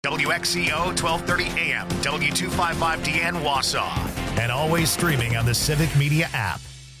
WXCO 1230 AM, W255DN Wausau, and always streaming on the Civic Media app.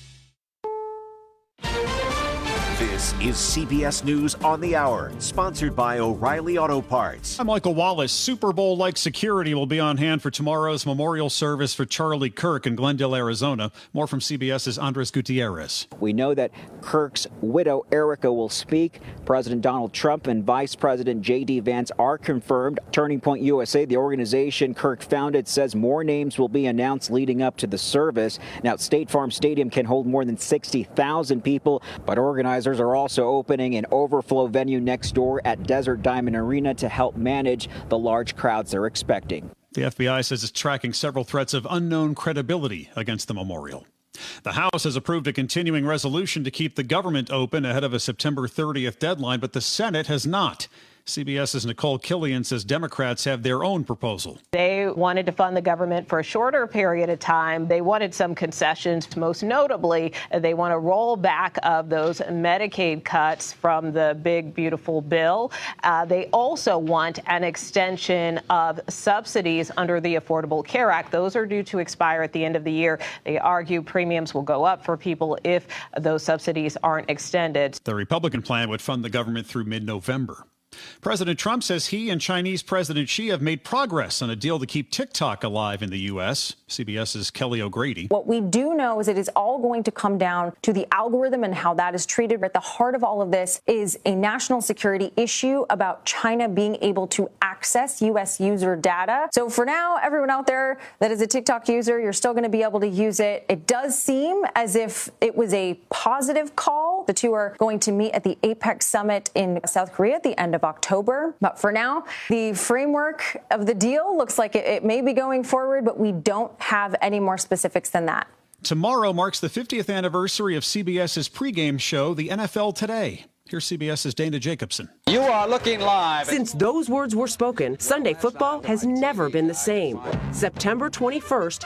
This is CBS News on the Hour, sponsored by O'Reilly Auto Parts. I'm Michael Wallace. Super Bowl-like security will be on hand for tomorrow's memorial service for Charlie Kirk in Glendale, Arizona. More from CBS's Andres Gutierrez. We know that Kirk's widow, Erica, will speak. President Donald Trump and Vice President J.D. Vance are confirmed. Turning Point USA, the organization Kirk founded, says more names will be announced leading up to the service. Now, State Farm Stadium can hold more than 60,000 people, but organizers are also opening an overflow venue next door at Desert Diamond Arena to help manage the large crowds they're expecting. The FBI says it's tracking several threats of unknown credibility against the memorial. The House has approved a continuing resolution to keep the government open ahead of a September 30th deadline, but the Senate has not. CBS's Nicole Killian says Democrats have their own proposal. They wanted to fund the government for a shorter period of time. They wanted some concessions. Most notably, they want a rollback of those Medicaid cuts from the big, beautiful bill. They also want an extension of subsidies under the Affordable Care Act. Those are due to expire at the end of the year. They argue premiums will go up for people if those subsidies aren't extended. The Republican plan would fund the government through mid-November. President Trump says he and Chinese President Xi have made progress on a deal to keep TikTok alive in the U.S. CBS's Kelly O'Grady. What we do know is it is all going to come down to the algorithm and how that is treated. At the heart of all of this is a national security issue about China being able to access U.S. user data. So for now, everyone out there that is a TikTok user, you're still going to be able to use it. It does seem as if it was a positive call. The two are going to meet at the APEC summit in South Korea at the end of October. But for now, the framework of the deal looks like it may be going forward, but we don't have any more specifics than that. Tomorrow marks the 50th anniversary of CBS's pregame show, The NFL Today. Here's CBS's Dana Jacobson. You are looking live. Since those words were spoken, Sunday football has never been the same. September 21st,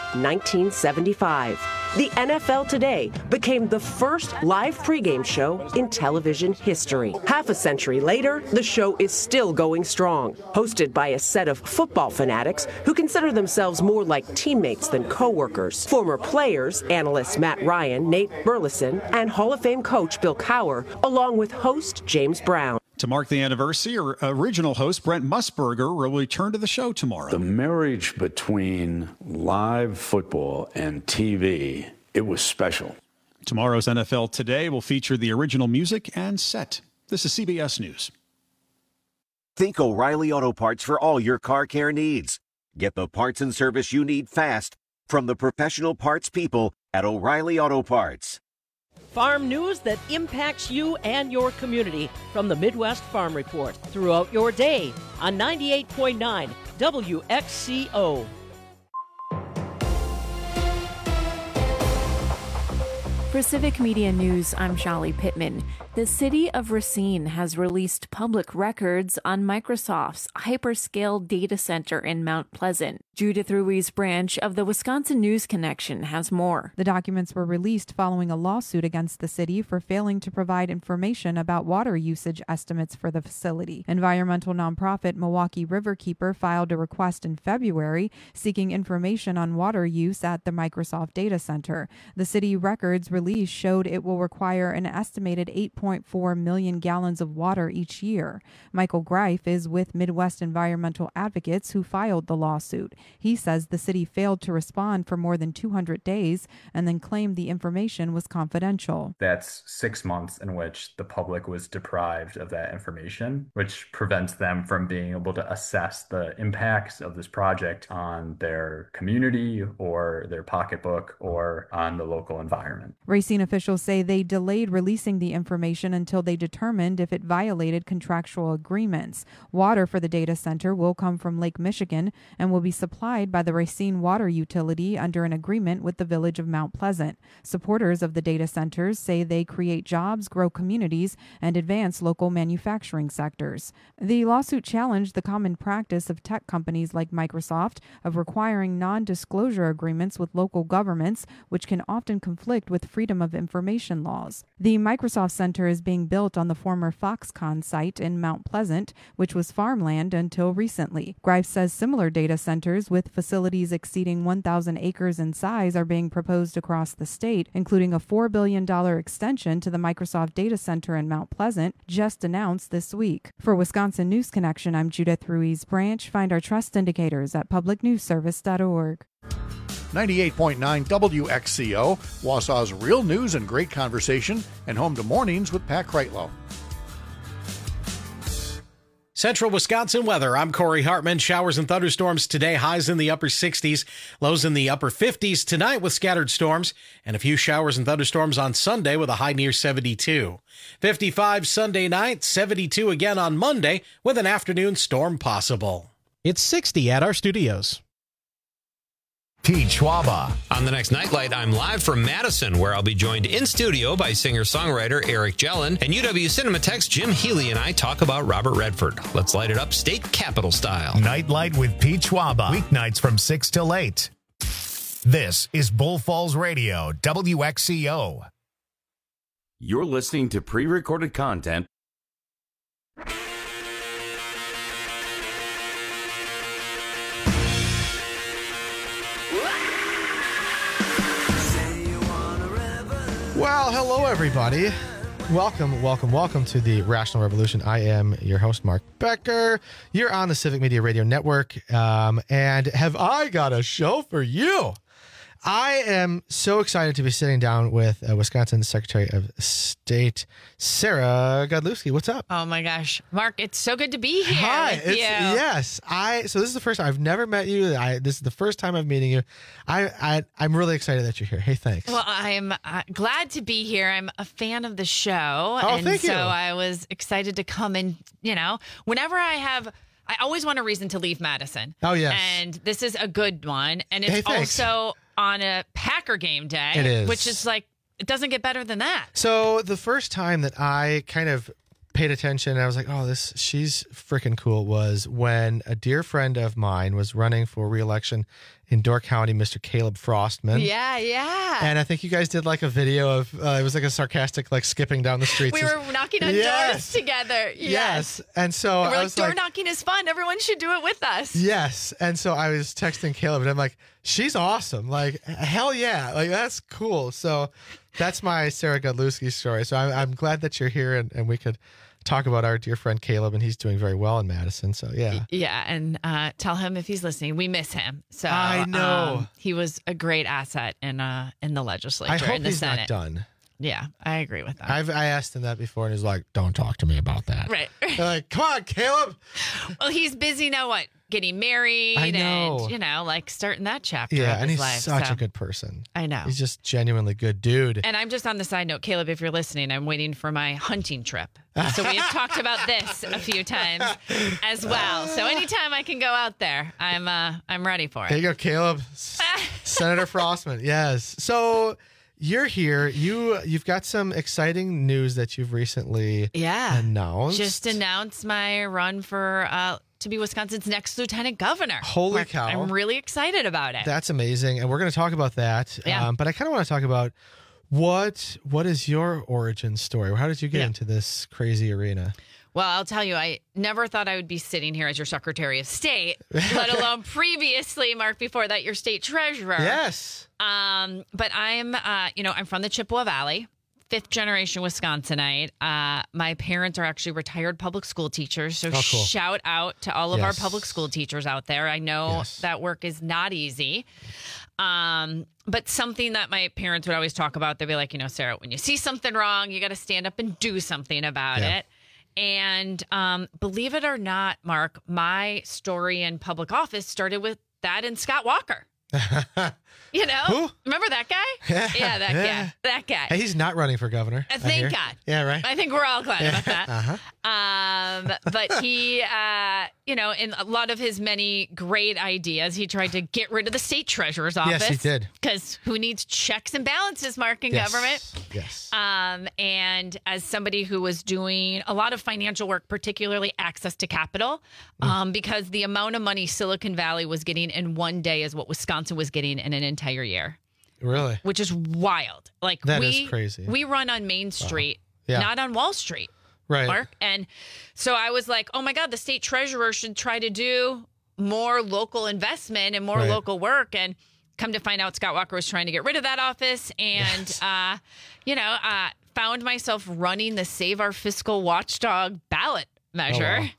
1975. The NFL Today became the first live pregame show in television history. Half a century later, the show is still going strong. Hosted by a set of football fanatics who consider themselves more like teammates than co-workers. Former players, analysts Matt Ryan, Nate Burleson, and Hall of Fame coach Bill Cowher, along with host James Brown. To mark the anniversary, original host Brent Musburger will return to the show tomorrow. The marriage between live football and TV, it was special. Tomorrow's NFL Today will feature the original music and set. This is CBS News. Think O'Reilly Auto Parts for all your car care needs. Get the parts and service you need fast from the professional parts people at O'Reilly Auto Parts. Farm news that impacts you and your community from the Midwest Farm Report throughout your day on 98.9 WXCO. For Civic Media News, I'm Shali Pittman. The city of Racine has released public records on Microsoft's hyperscale data center in Mount Pleasant. Judith Ruiz Branch of the Wisconsin News Connection has more. The documents were released following a lawsuit against the city for failing to provide information about water usage estimates for the facility. Environmental nonprofit Milwaukee Riverkeeper filed a request in February seeking information on water use at the Microsoft data center. The city records release showed it will require an estimated 8.4 million gallons of water each year. Michael Greif is with Midwest Environmental Advocates who filed the lawsuit. He says the city failed to respond for more than 200 days and then claimed the information was confidential. That's 6 months in which the public was deprived of that information, which prevents them from being able to assess the impacts of this project on their community or their pocketbook or on the local environment. Racine officials say they delayed releasing the information until they determined if it violated contractual agreements. Water for the data center will come from Lake Michigan and will be supplied by the Racine Water Utility under an agreement with the village of Mount Pleasant. Supporters of the data centers say they create jobs, grow communities, and advance local manufacturing sectors. The lawsuit challenged the common practice of tech companies like Microsoft of requiring non-disclosure agreements with local governments, which can often conflict with freedom of information laws. The Microsoft Center center is being built on the former Foxconn site in Mount Pleasant, which was farmland until recently. Grives says similar data centers with facilities exceeding 1,000 acres in size are being proposed across the state, including a $4 billion extension to the Microsoft data center in Mount Pleasant, just announced this week. For Wisconsin News Connection, I'm Judith Ruiz Branch. Find our trust indicators at publicnewsservice.org. 98.9 WXCO, Wausau's real news and great conversation, and home to Mornings with Pat Kreitlow. Central Wisconsin weather. I'm Corey Hartman. Showers and thunderstorms today. Highs in the upper 60s, lows in the upper 50s tonight with scattered storms, and a few showers and thunderstorms on Sunday with a high near 72. 55 Sunday night, 72 again on Monday with an afternoon storm possible. It's 60 at our studios. Pete Schwaba. On the next Nightlight, I'm live from Madison, where I'll be joined in studio by singer-songwriter Eric Jellin, and UW Cinematheque's Jim Healy and I talk about Robert Redford. Let's light it up state capitol style. Nightlight with Pete Schwaba. Weeknights from 6 till 8. This is Bull Falls Radio, WXCO. You're listening to pre-recorded content. Well, hello, everybody. Welcome to the Rational Revolution. I am your host, Mark Becker. You're on the Civic Media Radio Network, and have I got a show for you? I am so excited to be sitting down with Wisconsin Secretary of State, Sarah Godlewski. What's up? Oh my gosh, Mark, it's so good to be here. Hi. With you. Yes. So this is the first time I've never met you. This is the first time I'm meeting you. I'm really excited that you're here. Hey, thanks. Well, I'm glad to be here. I'm a fan of the show. Oh, and thank you. So I was excited to come and, whenever I always want a reason to leave Madison. Oh, yes. And this is a good one. And it's also on a Packer game day. It is. Which is like, it doesn't get better than that. So the first time that I kind of paid attention and I was like, oh, she's freaking cool, was when a dear friend of mine was running for re-election in Door County, Mr. Caleb Frostman. Yeah. And I think you guys did like a video of, it was like a sarcastic, like skipping down the streets. We were knocking on doors together. Yes. And so we're I was door knocking is fun. Everyone should do it with us. Yes. And so I was texting Caleb and I'm like, she's awesome. Like, hell yeah. Like, that's cool. So that's my Sarah Godlewski story. So I'm glad that you're here and we could talk about our dear friend Caleb, and he's doing very well in Madison. So yeah, and tell him if he's listening, we miss him. So I know he was a great asset in the legislature. I hope in the he's Senate. not done. Yeah, I agree with that. I asked him that before, and he's like, "Don't talk to me about that." Right. They're like, come on, Caleb. Well, he's busy now. What? Getting married I know. and like starting that chapter. Yeah, of and his he's life, such so. a good person. I know. He's just genuinely good dude. And I'm just on the side note, Caleb, if you're listening, I'm waiting for my hunting trip. So we have talked about this a few times as well. So anytime I can go out there, I'm ready for it. There you go, Caleb. Senator Frostman. Yes. So you're here. You've got some exciting news that you've recently announced. Just announced my run for to be Wisconsin's next lieutenant governor. Holy cow. I'm really excited about it. That's amazing. And we're going to talk about that. Yeah. But I kind of want to talk about what is your origin story? How did you get into this crazy arena? Well, I'll tell you, I never thought I would be sitting here as your Secretary of State, let alone previously, Mark, before that, your state treasurer. Yes. But I'm, I'm from the Chippewa Valley. 5th generation Wisconsinite. My parents are actually retired public school teachers. So cool. Shout out to all of our public school teachers out there. I know that work is not easy. But something that my parents would always talk about, they'd be like, Sarah, when you see something wrong, you got to stand up and do something about it. And believe it or not, Mark, my story in public office started with that and Scott Walker. Who? Remember that guy? Yeah, that guy. Hey, he's not running for governor. Thank God. Yeah, right. I think we're all glad about that. Uh-huh. But he, in a lot of his many great ideas, he tried to get rid of the state treasurer's office. Yes, he did. Because who needs checks and balances, Mark, in government? Yes. And as somebody who was doing a lot of financial work, particularly access to capital, because the amount of money Silicon Valley was getting in one day is what Wisconsin was getting in an entire year. Really? Which is wild. Like that is crazy. We run on Main Street not on Wall Street. Right. Mark. And so I was like, oh my God, the state treasurer should try to do more local investment and more local work. And come to find out, Scott Walker was trying to get rid of that office. And, found myself running the Save Our Fiscal Watchdog ballot measure. Oh, wow.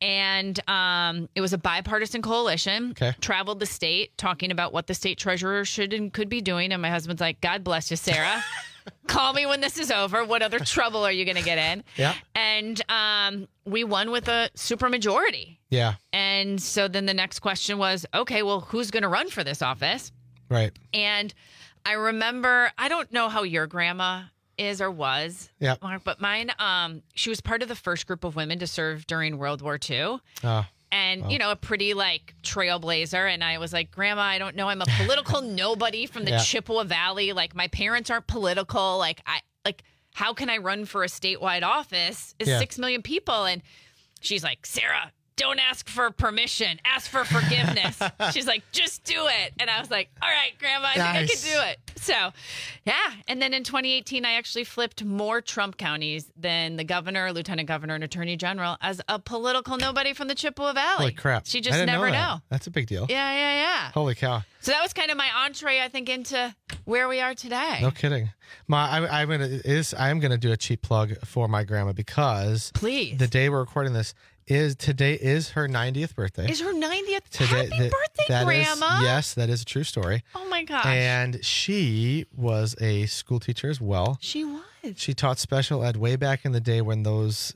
And it was a bipartisan coalition. Okay. Traveled the state talking about what the state treasurer should and could be doing. And my husband's like, God bless you, Sarah. Call me when this is over. What other trouble are you going to get in? Yeah. And we won with a supermajority. Yeah. And so then the next question was, okay, well, who's going to run for this office? Right. And I remember, I don't know how your grandma is or was, Mark, but mine, she was part of the first group of women to serve during World War II. And, a pretty trailblazer. And I was like, Grandma, I don't know. I'm a political nobody from the Chippewa Valley. Like, my parents aren't political. How can I run for a statewide office? It's 6 million people. And she's like, Sarah, don't ask for permission. Ask for forgiveness. She's like, just do it. And I was like, all right, Grandma, I think I can do it. So, yeah. And then in 2018, I actually flipped more Trump counties than the governor, lieutenant governor, and attorney general as a political nobody from the Chippewa Valley. Holy crap. She just never know. That's a big deal. Yeah. Holy cow. So that was kind of my entree, I think, into where we are today. No kidding. I'm gonna do a cheap plug for my grandma because please, the day we're recording this today is her 90th birthday. Is her 90th? Today, Happy birthday, Grandma. Yes, that is a true story. Oh my gosh. And she was a school teacher as well. She was. She taught special ed way back in the day when those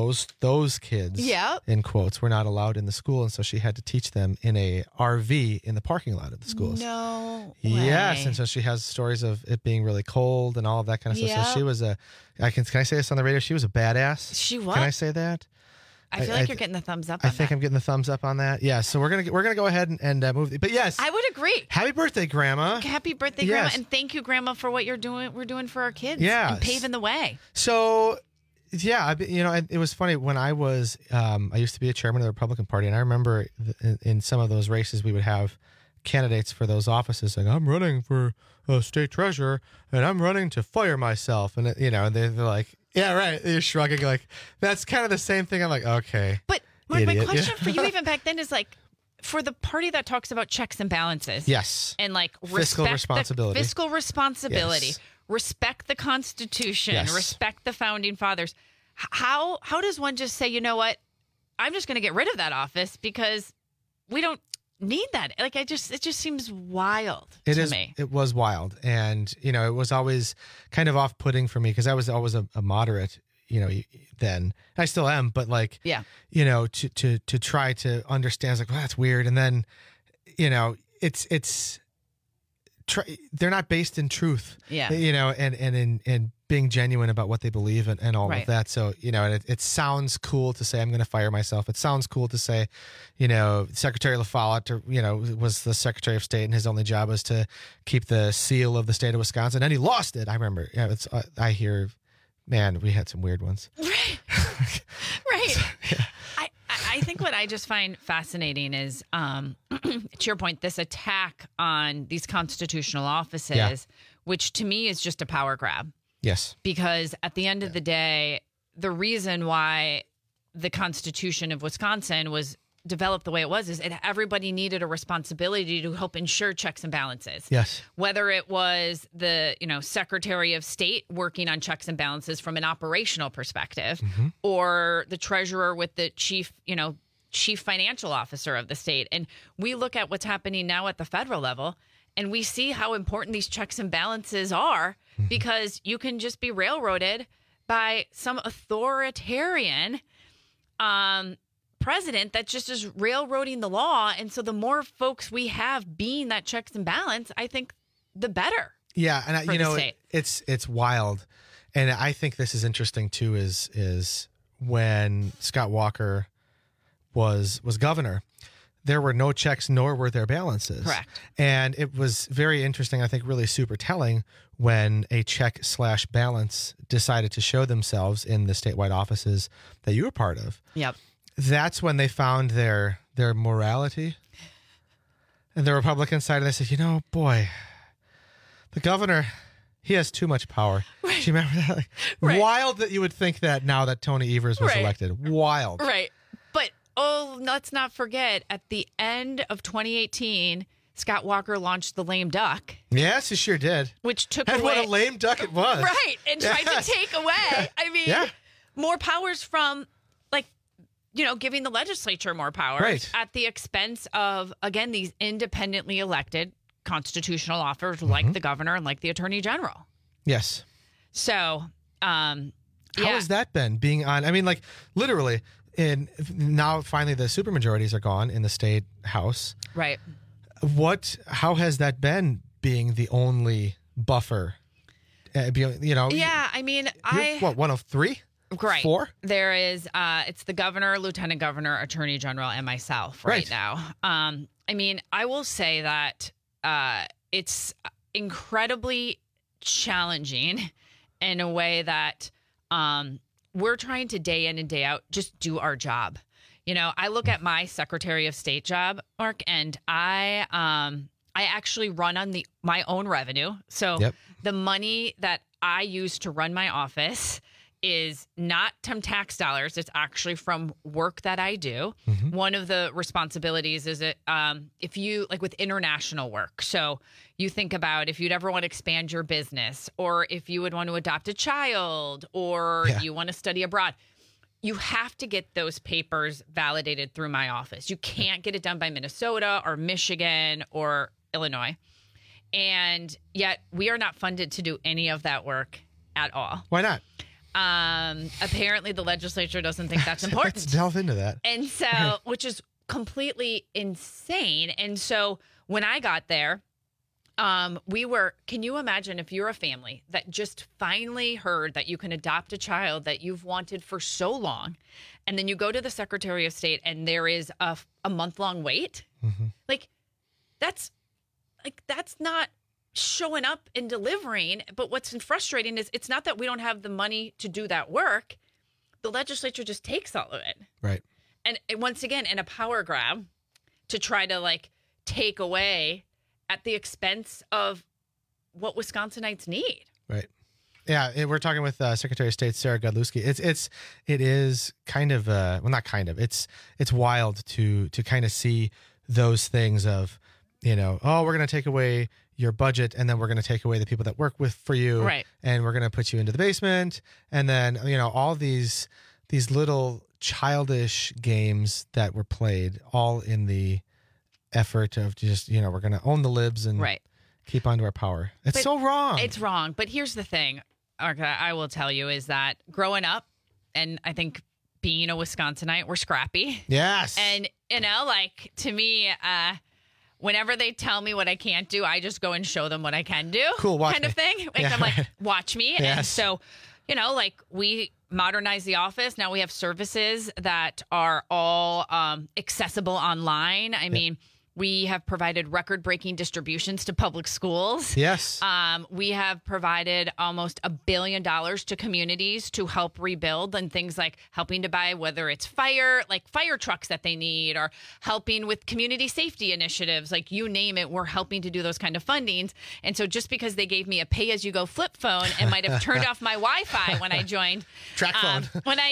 kids, in quotes, were not allowed in the school, and so she had to teach them in a RV in the parking lot of the schools. No way. Yes, and so she has stories of it being really cold and all of that kind of stuff. So she was can I say this on the radio? She was a badass. She was. Can I say that? I feel like you're getting the thumbs up on that. I think I'm getting the thumbs up on that. Yeah, so we're gonna go ahead and move. But yes, I would agree. Happy birthday, Grandma! Happy birthday, Grandma, and thank you, Grandma, for what you're doing. We're doing for our kids. Yeah, and paving the way. So, yeah, it was funny when I was. I used to be a chairman of the Republican Party, and I remember in some of those races we would have candidates for those offices saying, "I'm running for state treasurer, and I'm running to fire myself," and they're like. Yeah, right. You're shrugging like, that's kind of the same thing. I'm like, okay. But Mark, my question for you even back then is for the party that talks about checks and balances. Yes. And fiscal responsibility. Fiscal responsibility. Yes. Respect the Constitution. Yes. Respect the Founding Fathers. How does one just say, you know what, I'm just going to get rid of that office because we don't need that? It just seems wild to me. It was wild. And, it was always kind of off-putting for me because I was always a moderate, then. I still am, but to try to understand, I was like, well, that's weird. And then, they're not based in truth, and in being genuine about what they believe and all of that. So, it sounds cool to say, I'm going to fire myself. It sounds cool to say, Secretary LaFollette, was the Secretary of State and his only job was to keep the seal of the state of Wisconsin. And he lost it. I remember. Yeah, I hear, man, we had some weird ones. Right. So, yeah. I think what I just find fascinating is, to your point, this attack on these constitutional offices, which to me is just a power grab. Yes. Because at the end of the day, the reason why the Constitution of Wisconsin was developed the way it was is everybody needed a responsibility to help ensure checks and balances. Yes. Whether it was the, Secretary of State working on checks and balances from an operational perspective, or the treasurer with the chief financial officer of the state. And we look at what's happening now at the federal level, and we see how important these checks and balances are, because you can just be railroaded by some authoritarian president that just is railroading the law. And so the more folks we have being that checks and balance, I think the better. Yeah. And it's wild. And I think this is interesting too, is when Scott Walker was governor, there were no checks nor were there balances. Correct. And it was very interesting, I think really super telling, when a check/balance decided to show themselves in the statewide offices that you were part of. Yep. That's when they found their morality. And the Republican side, and they said, boy, the governor, He has too much power. Right. Do you remember that? Like, wild that you would think that now that Tony Evers was elected. Wild. Right. But, let's not forget, at the end of 2018, Scott Walker launched the lame duck. Yes, he sure did. Which took and away. what a lame duck it was. Right. And tried to take away, more powers from, giving the legislature more powers at the expense of, again, these independently elected constitutional officers like the governor and like the attorney general. Yes. So, how has that been being on? I mean, like literally, now finally the supermajorities are gone in the state house. Right. How has that been being the only buffer? Yeah, I mean, one of three? Right. 4? There is, it's the governor, lieutenant governor, attorney general, and myself right now. I mean, I will say that it's incredibly challenging in a way that we're trying to day in and day out just do our job. I look at my Secretary of State job, Mark, and I actually run on my own revenue. So the money that I use to run my office is not from tax dollars. It's actually from work that I do. Mm-hmm. One of the responsibilities is if you with international work. So you think about if you'd ever want to expand your business, or if you would want to adopt a child, or you want to study abroad, you have to get those papers validated through my office. You can't get it done by Minnesota or Michigan or Illinois. And yet we are not funded to do any of that work at all. Why not? Apparently the legislature doesn't think that's important. Let's delve into that. And so, which is completely insane. And so when I got there, can you imagine if you're a family that just finally heard that you can adopt a child that you've wanted for so long, and then you go to the Secretary of State and there is a month-long wait? Mm-hmm. That's not showing up and delivering. But what's frustrating is it's not that we don't have the money to do that work. The legislature just takes all of it. Right. And once again, in a power grab to try to take away at the expense of what Wisconsinites need. Right. Yeah, we're talking with Secretary of State Sarah Godlewski. It is kind of it's wild to kind of see those things of, we're going to take away your budget, and then we're going to take away the people that work for you, right? And we're going to put you into the basement, and then all these little childish games that were played, all in the effort of just we're going to own the libs and keep onto our power. It's so wrong. It's wrong. But here's the thing, Arca, I will tell you, is that growing up, and I think being a Wisconsinite, we're scrappy. Yes. And to me, whenever they tell me what I can't do, I just go and show them what I can do. Cool, watch kind me. Of thing. I'm like, watch me. Yes. And so, we modernize the office. Now we have services that are all accessible online. I mean, we have provided record-breaking distributions to public schools. Yes. We have provided almost $1 billion to communities to help rebuild, and things like helping to buy, whether it's fire trucks that they need, or helping with community safety initiatives, you name it, we're helping to do those kind of fundings. And so just because they gave me a pay-as-you-go flip phone and might have turned off my Wi-Fi when I joined. Track phone.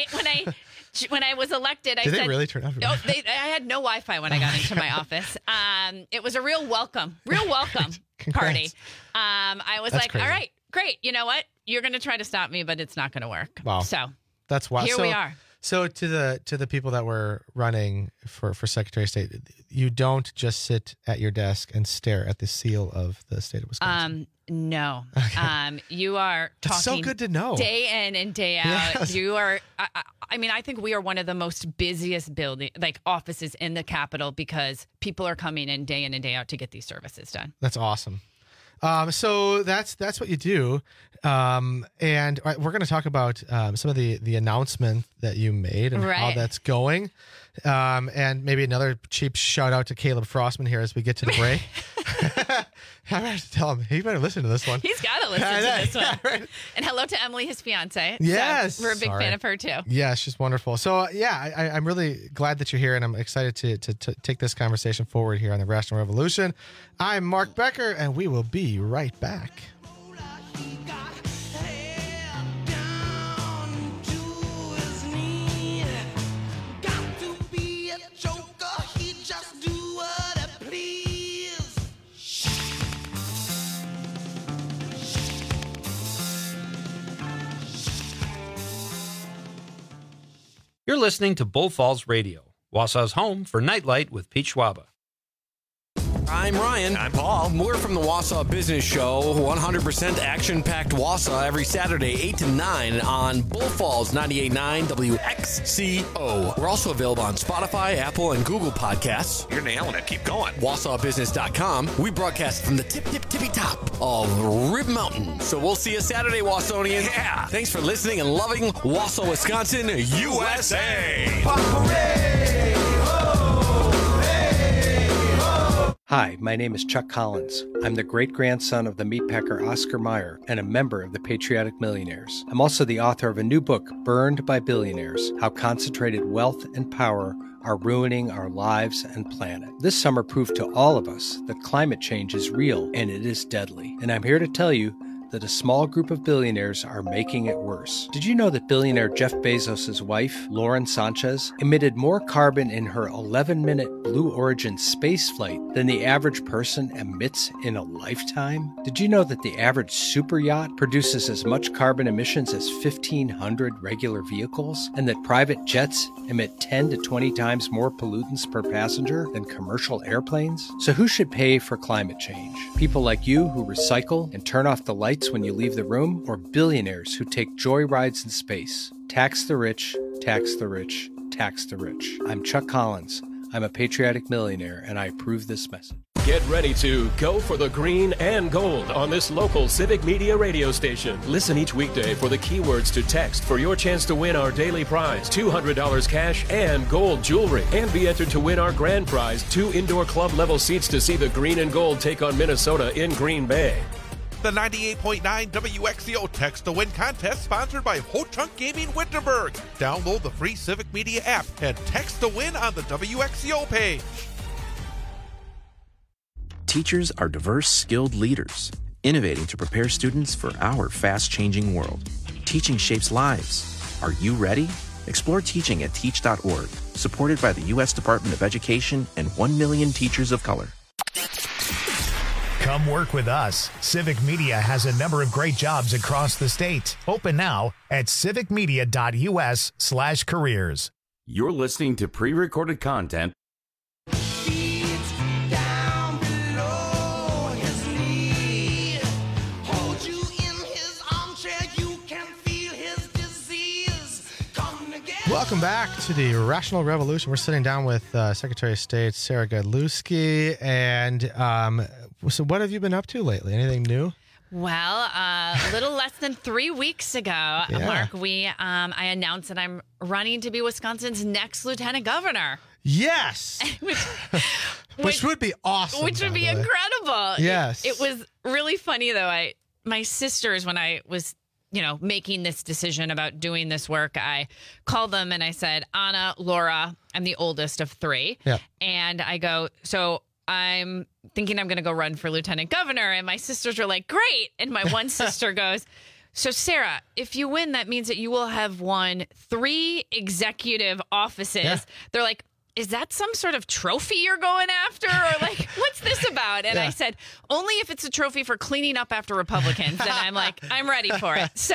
When I was elected, I said... Did they really turn off your Wi-Fi? I had no Wi-Fi when I got into my office. It was a real welcome party. I was like, crazy. All right, great. You know what? You're going to try to stop me, but it's not going to work. Wow. So that's wild. Here we are. So to the people that were running for Secretary of State, you don't just sit at your desk and stare at the seal of the state of Wisconsin. No. Okay. You are talking. That's so good to know. Day in and day out. Yes. You are. I think we are one of the most busiest offices in the Capitol, because people are coming in and day out to get these services done. That's awesome. So that's what you do. And we're going to talk about some of the announcement that you made and how that's going. And maybe another cheap shout out to Caleb Frostman here as we get to the break. I have to tell him, he better listen to this one. He's got to listen to this one. Right. And hello to Emily, his fiance. Yes. So we're a big fan of her too. Yeah, she's wonderful. So I'm really glad that you're here, and I'm excited to take this conversation forward here on the Rational Revolution. I'm Mark Becker, and we will be right back. You're listening to Bull Falls Radio, Wausau's home for Nightlight with Pete Schwaba. I'm Ryan. I'm Paul. We're from the Wausau Business Show, 100% action-packed Wausau every Saturday, 8 to 9 on Bull Falls 98.9 WXCO. We're also available on Spotify, Apple, and Google Podcasts. You're nailing it. Keep going. WausauBusiness.com. We broadcast from the tippy top of Rib Mountain. So we'll see you Saturday, Wausonians. Yeah. Thanks for listening and loving Wausau, Wisconsin, USA. Hi, my name is Chuck Collins. I'm the great-grandson of the meatpacker Oscar Mayer and a member of the Patriotic Millionaires. I'm also the author of a new book, Burned by Billionaires: How Concentrated Wealth and Power Are Ruining Our Lives and Planet. This summer proved to all of us that climate change is real and it is deadly. And I'm here to tell you that a small group of billionaires are making it worse. Did you know that billionaire Jeff Bezos' wife, Lauren Sanchez, emitted more carbon in her 11-minute Blue Origin space flight than the average person emits in a lifetime? Did you know that the average super yacht produces as much carbon emissions as 1,500 regular vehicles, and that private jets emit 10 to 20 times more pollutants per passenger than commercial airplanes? So who should pay for climate change? People like you who recycle and turn off the lights when you leave the room, or billionaires who take joy rides in space? Tax the rich, tax the rich, tax the rich. I'm Chuck Collins. I'm a patriotic millionaire, and I approve this message. Get ready to go for the green and gold on this local Civic Media radio station. Listen each weekday for the keywords to text for your chance to win our daily prize, $200 cash and gold jewelry, and be entered to win our grand prize, 2 indoor club level seats to see the green and gold take on Minnesota in Green Bay. The 98.9 WXCO Text to Win contest sponsored by Ho Chunk Gaming Wittenberg. Download the free Civic Media app and text to win on the WXCO page. Teachers are diverse, skilled leaders, innovating to prepare students for our fast-changing world. Teaching shapes lives. Are you ready? Explore teaching at teach.org, supported by the U.S. Department of Education and 1 million teachers of color. Come work with us. Civic Media has a number of great jobs across the state. Open now at civicmedia.us/careers. You're listening to pre-recorded content. Welcome back to the Rational Revolution. We're sitting down with Secretary of State Sarah Godlewski. And so what have you been up to lately? Anything new? Well, a little less than 3 weeks ago, Mark, I announced that I'm running to be Wisconsin's next lieutenant governor. Yes. which would be awesome. Which would be incredible. Yes. It was really funny, though. My sisters, when I was making this decision about doing this work, I called them and I said, Anna, Laura, I'm the oldest of 3. Yeah. And I go, so I'm thinking I'm going to go run for lieutenant governor. And my sisters were like, great. And my one sister goes, so Sarah, if you win, that means that you will have won 3 executive offices. Yeah. They're like, is that some sort of trophy you're going after? Or like, what's this about? And I said, only if it's a trophy for cleaning up after Republicans. Then I'm like, I'm ready for it. So,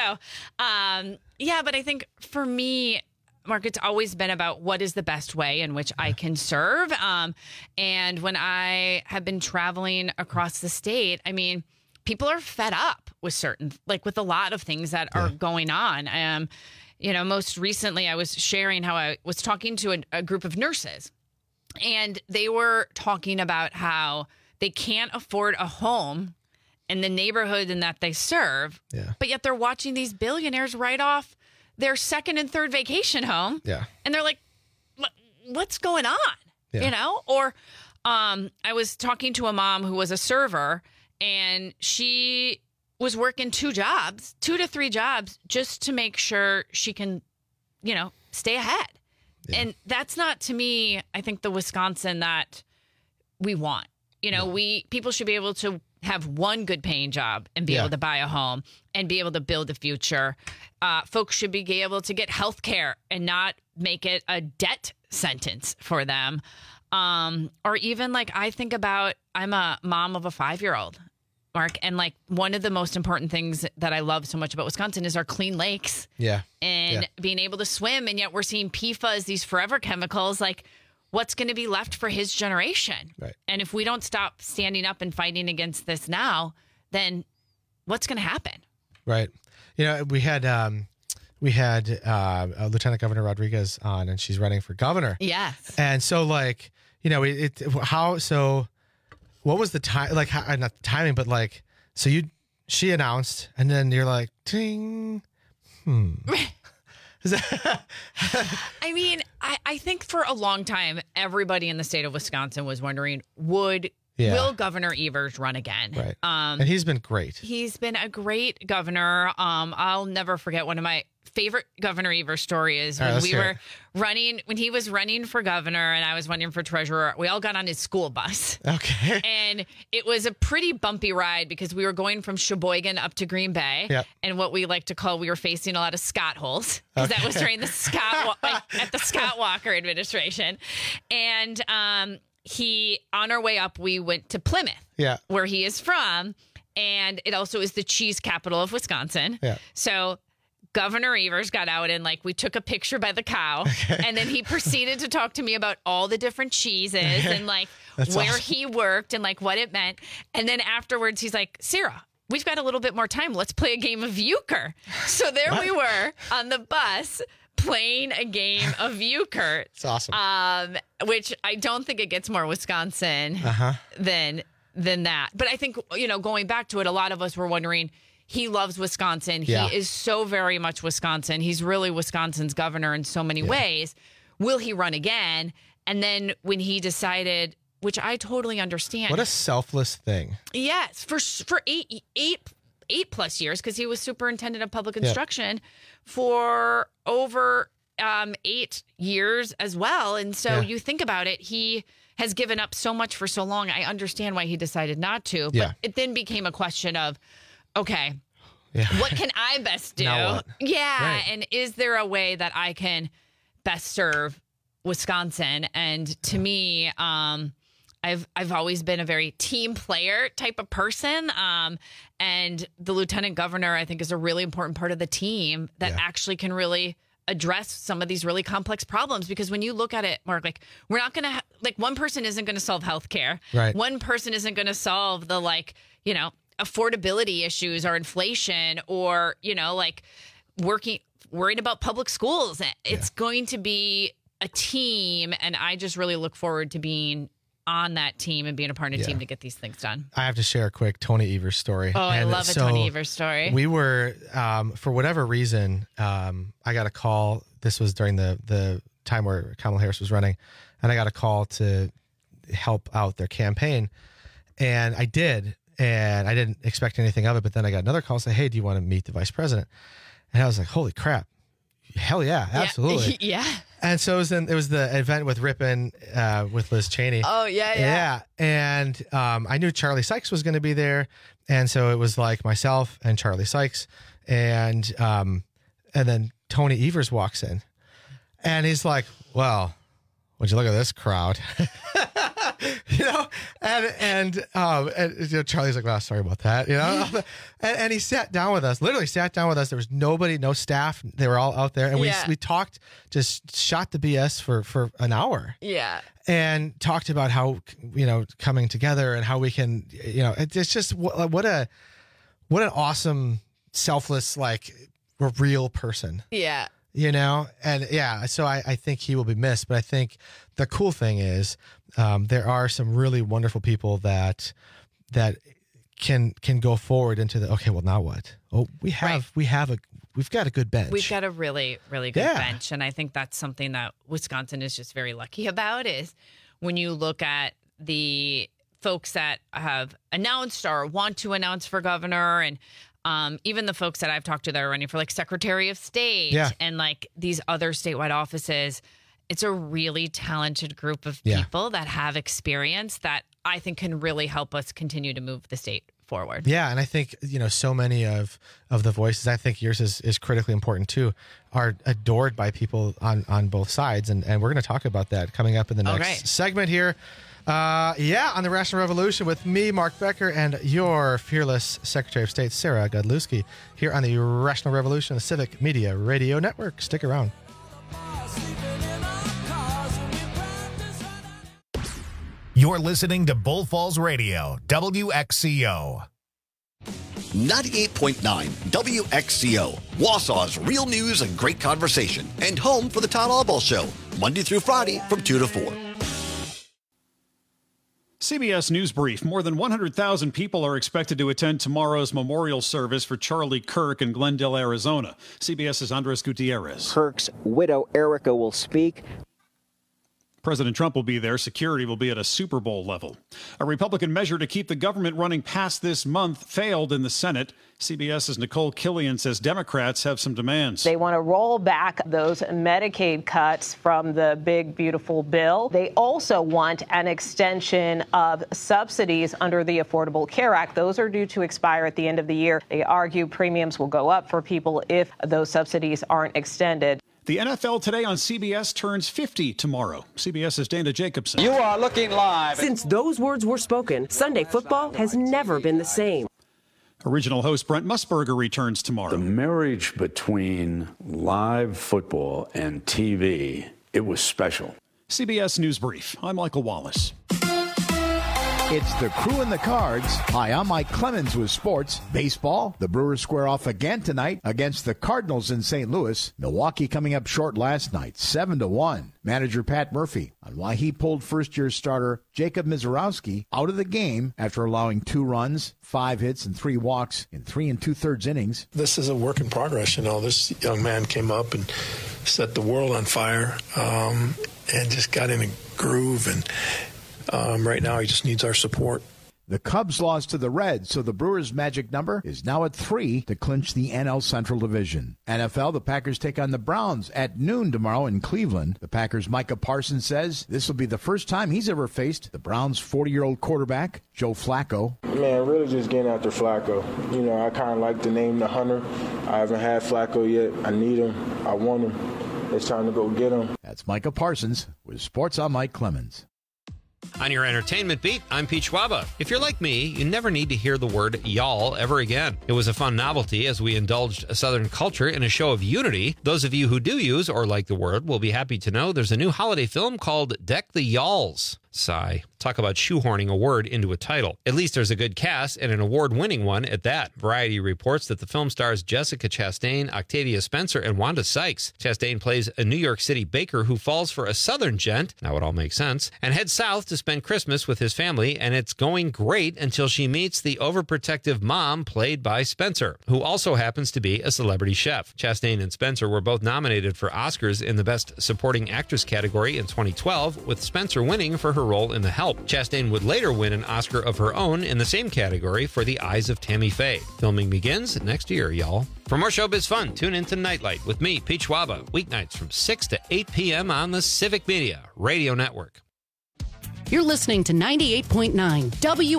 but I think for me, Mark, it's always been about what is the best way in which I can serve. And when I have been traveling across the state, I mean, people are fed up with with a lot of things that are going on. Most recently I was sharing how I was talking to a group of nurses, and they were talking about how they can't afford a home in the neighborhood in that they serve, but yet they're watching these billionaires write off their second and third vacation home. Yeah. And they're like, what's going on? Or I was talking to a mom who was a server, and she was working 2 to 3 jobs just to make sure she can, stay ahead. Yeah. And that's not, to me, I think, the Wisconsin that we want. People should be able to have one good paying job and be able to buy a home and be able to build a future. Folks should be able to get health care and not make it a debt sentence for them. Or even I think about, I'm a mom of a 5-year-old. Mark. And like one of the most important things that I love so much about Wisconsin is our clean lakes. Yeah. And being able to swim. And yet we're seeing PFAS, these forever chemicals. Like, what's going to be left for his generation? Right. And if we don't stop standing up and fighting against this now, then what's going to happen? Right. We had Lieutenant Governor Rodriguez on, and she's running for governor. Yes. And so, like, what was the time? Like, not the timing, but like, so she announced, and then you're like, ding. I mean, I think for a long time, everybody in the state of Wisconsin was wondering, will Governor Evers run again? Right. And he's been great. He's been a great governor. I'll never forget one of my favorite Governor Evers story is when when he was running for governor and I was running for treasurer, we all got on his school bus. Okay. And it was a pretty bumpy ride because we were going from Sheboygan up to Green Bay. Yep. And what we like to call, we were facing a lot of Scott holes because that was during the at the Scott Walker administration. And, on our way up, we went to Plymouth, where he is from. And it also is the cheese capital of Wisconsin. Yeah. So Governor Evers got out and we took a picture by the cow. Okay. And then he proceeded to talk to me about all the different cheeses and where awesome. He worked and what it meant. And then afterwards, he's like, Sarah, we've got a little bit more time. Let's play a game of euchre. So there we were on the bus playing a game of euchre. It's awesome. Which I don't think it gets more Wisconsin than that. But I think, going back to it, a lot of us were wondering, he loves Wisconsin. Yeah. He is so very much Wisconsin. He's really Wisconsin's governor in so many ways. Will he run again? And then when he decided, which I totally understand. What a selfless thing. Yes, for eight plus years, because he was superintendent of public instruction for over 8 years as well. And so you think about it, he has given up so much for so long. I understand why he decided not to. But it then became a question of, okay, what can I best do? Now what? Yeah. Right. And is there a way that I can best serve Wisconsin? And to me, I've always been a very team player type of person. And the lieutenant governor, I think, is a really important part of the team that actually can really address some of these really complex problems. Because when you look at it, Mark, we're not going to one person isn't going to solve healthcare. Right. One person isn't going to solve the affordability issues or inflation or, worried about public schools. It's going to be a team. And I just really look forward to being on that team and being a part of a team to get these things done. I have to share a quick Tony Evers story. Oh, I love a Tony Evers story. We were, for whatever reason, I got a call. This was during the time where Kamala Harris was running. And I got a call to help out their campaign. And I did. And I didn't expect anything of it. But then I got another call saying, hey, do you want to meet the vice president? And I was like, holy crap. Hell yeah, absolutely. Yeah. And so it was the event with Ripon with Liz Cheney. Oh, yeah. And I knew Charlie Sykes was going to be there. And so it was myself and Charlie Sykes. And then Tony Evers walks in. And he's like, well, would you look at this crowd? And Charlie's like, well, sorry about that, and he sat down with us, literally sat down with us. There was nobody, no staff. They were all out there. And we talked, just shot the BS for an hour. Yeah. And talked about how, coming together and how we can, it's just what an awesome, selfless, real person. Yeah. So I think he will be missed. But I think the cool thing is there are some really wonderful people that can go forward into okay, well, now what? Oh, we've got a good bench. We've got a really, really good bench. And I think that's something that Wisconsin is just very lucky about is when you look at the folks that have announced or want to announce for governor and even the folks that I've talked to that are running for Secretary of State and these other statewide offices, it's a really talented group of people that have experience that I think can really help us continue to move the state forward. Yeah. And I think, so many of the voices, I think yours is critically important too, are adored by people on both sides. And we're going to talk about that coming up in the next segment here. On the Rational Revolution with me, Mark Becker, and your fearless Secretary of State, Sarah Godlewski, here on the Rational Revolution, the Civic Media Radio Network. Stick around. You're listening to Bull Falls Radio, WXCO. 98.9 WXCO, Wausau's real news and great conversation, and home for the Todd Albaugh Show, Monday through Friday from 2 to 4. CBS News Brief. More than 100,000 people are expected to attend tomorrow's memorial service for Charlie Kirk in Glendale, Arizona. CBS's Andres Gutierrez. Kirk's widow, Erica, will speak. President Trump will be there. Security will be at a Super Bowl level. A Republican measure to keep the government running past this month failed in the Senate. CBS's Nicole Killian says Democrats have some demands. They want to roll back those Medicaid cuts from the big, beautiful bill. They also want an extension of subsidies under the Affordable Care Act. Those are due to expire at the end of the year. They argue premiums will go up for people if those subsidies aren't extended. The NFL Today on CBS turns 50 tomorrow. CBS's Dana Jacobson. You are looking live. Since those words were spoken, Sunday football has never been the same. Original host Brent Musburger returns tomorrow. The marriage between live football and TV, it was special. CBS News Brief. I'm Michael Wallace. It's the Crew and the Cards. Hi, I'm Mike Clemens with sports. Baseball, the Brewers square off again tonight against the Cardinals in St. Louis. Milwaukee coming up short last night, 7-1. Manager Pat Murphy on why he pulled first-year starter Jacob Mizorowski out of the game after allowing 2 runs, 5 hits, and 3 walks in 3 2/3 innings. This is a work in progress. This young man came up and set the world on fire and just got in a groove, and right now, he just needs our support. The Cubs lost to the Reds, so the Brewers' magic number is now at 3 to clinch the NL Central Division. NFL, the Packers take on the Browns at noon tomorrow in Cleveland. The Packers' Micah Parsons says this will be the first time he's ever faced the Browns' 40-year-old quarterback, Joe Flacco. Man, really just getting after Flacco. I kind of like the name The Hunter. I haven't had Flacco yet. I need him. I want him. It's time to go get him. That's Micah Parsons with Sports. I'm Mike Clemens. On your entertainment beat, I'm Pete Schwaba. If you're like me, you never need to hear the word y'all ever again. It was a fun novelty as we indulged Southern culture in a show of unity. Those of you who do use or like the word will be happy to know there's a new holiday film called Deck the Y'alls. Sigh. Talk about shoehorning a word into a title. At least there's a good cast and an award-winning one at that. Variety reports that the film stars Jessica Chastain, Octavia Spencer, and Wanda Sykes. Chastain plays a New York City baker who falls for a Southern gent, now it all makes sense, and heads south to spend Christmas with his family, and it's going great until she meets the overprotective mom played by Spencer, who also happens to be a celebrity chef. Chastain and Spencer were both nominated for Oscars in the Best Supporting Actress category in 2012, with Spencer winning for her role in The Help. Chastain would later win an Oscar of her own in the same category for The Eyes of Tammy Faye. Filming begins next year, y'all. For more showbiz fun, tune in to Nightlight with me, Pete Schwaba, weeknights from 6 to 8 p.m. on the Civic Media Radio Network. You're listening to 98.9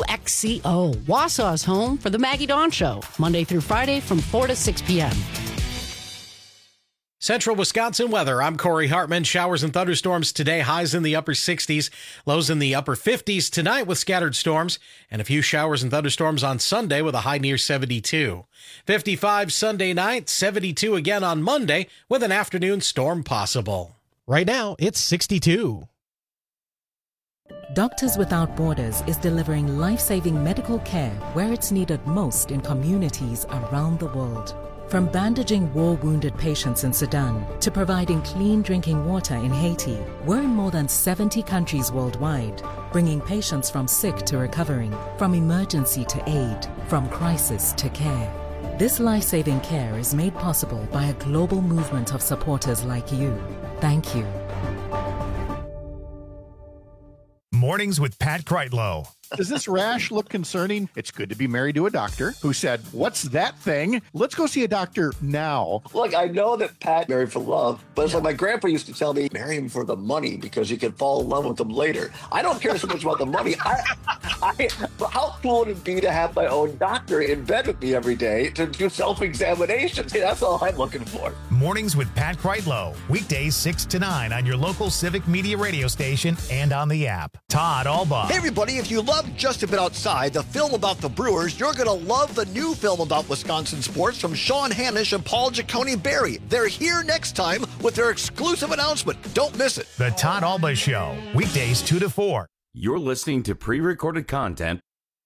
WXCO, Wausau's home for the Maggie Dawn Show, Monday through Friday from 4 to 6 p.m. Central Wisconsin weather. I'm Corey Hartman. Showers and thunderstorms today. Highs in the upper 60s, lows in the upper 50s tonight with scattered storms, and a few showers and thunderstorms on Sunday with a high near 72. 55 Sunday night, 72 again on Monday with an afternoon storm possible. Right now, it's 62. Doctors Without Borders is delivering life-saving medical care where it's needed most in communities around the world. From bandaging war-wounded patients in Sudan to providing clean drinking water in Haiti, we're in more than 70 countries worldwide, bringing patients from sick to recovering, from emergency to aid, from crisis to care. This life-saving care is made possible by a global movement of supporters like you. Thank you. Mornings with Pat Kreitlow. Does this rash look concerning? It's good to be married to a doctor who said, "What's that thing? Let's go see a doctor now." Look, I know that Pat married for love, but it's like my grandpa used to tell me, marry him for the money because you can fall in love with him later. I don't care so much about the money. How cool would it be to have my own doctor in bed with me every day to do self-examinations? That's all I'm looking for. Mornings with Pat Kreitlow. Weekdays 6 to 9 on your local Civic Media radio station and on the app. Todd Albaugh. Hey, everybody, if you love Just a Bit Outside, the film about the Brewers, you're going to love the new film about Wisconsin sports from Sean Hanisch and Paul Giacone-Berry. They're here next time with their exclusive announcement. Don't miss it. The Todd Albaugh Show. Weekdays 2 to 4. You're listening to pre-recorded content.